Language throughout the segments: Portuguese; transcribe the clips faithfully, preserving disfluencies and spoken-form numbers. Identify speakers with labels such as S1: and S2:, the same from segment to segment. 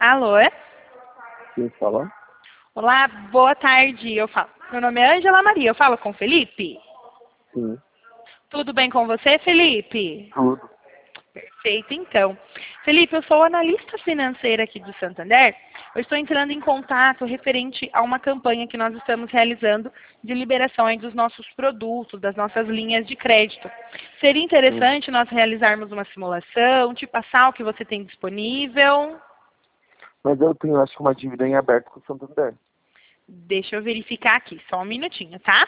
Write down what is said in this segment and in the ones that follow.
S1: Alô?
S2: Quem fala?
S1: Olá, boa tarde. Eu falo. Meu nome é Ângela Maria. Eu falo com o Felipe?
S2: Sim.
S1: Tudo bem com você, Felipe?
S2: Tudo.
S1: Perfeito, então. Felipe, eu sou analista financeira aqui do Santander. Eu estou entrando em contato referente a uma campanha que nós estamos realizando de liberação aí dos nossos produtos, das nossas linhas de crédito. Seria interessante nós realizarmos uma simulação, te passar o que você tem disponível.
S2: Mas eu tenho, acho que uma dívida em aberto com o Santander.
S1: Deixa eu verificar aqui, só um minutinho, tá?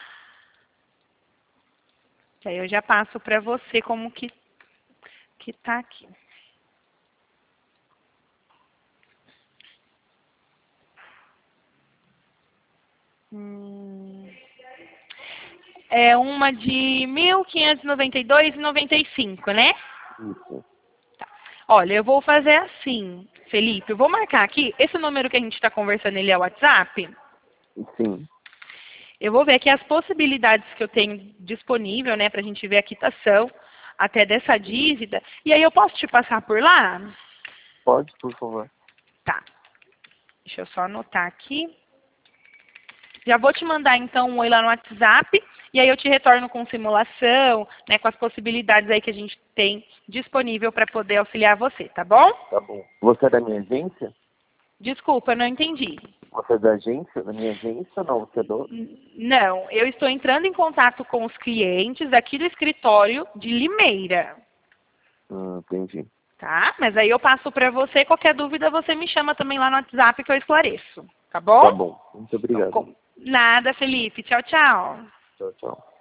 S1: Que aí eu já passo para você como que que tá aqui. Hum, é uma de mil quinhentos e noventa e dois reais e noventa e cinco, né?
S2: Isso.
S1: Tá. Olha, eu vou fazer assim, Felipe, eu vou marcar aqui, esse número que a gente está conversando, ele é o WhatsApp?
S2: Sim.
S1: Eu vou ver aqui as possibilidades que eu tenho disponível, né, pra gente ver a quitação até dessa dívida, e aí eu posso te passar por lá?
S2: Pode, por favor.
S1: Tá. Deixa eu só anotar aqui. Já vou te mandar, então, um oi lá no WhatsApp, e aí eu te retorno com simulação, né, com as possibilidades aí que a gente tem disponível para poder auxiliar você, tá bom?
S2: Tá bom. Você é da minha agência?
S1: Desculpa, eu não entendi.
S2: Você é da agência? Da minha agência? Não, você é do...
S1: N- Não, eu estou entrando em contato com os clientes aqui do escritório de Limeira,
S2: Hum, entendi.
S1: tá? Mas aí eu passo para você, qualquer dúvida você me chama também lá no WhatsApp que eu esclareço, tá bom?
S2: Tá bom. Muito
S1: Então,
S2: obrigado.
S1: com- Nada, Felipe. Tchau, tchau.
S2: Tchau, tchau.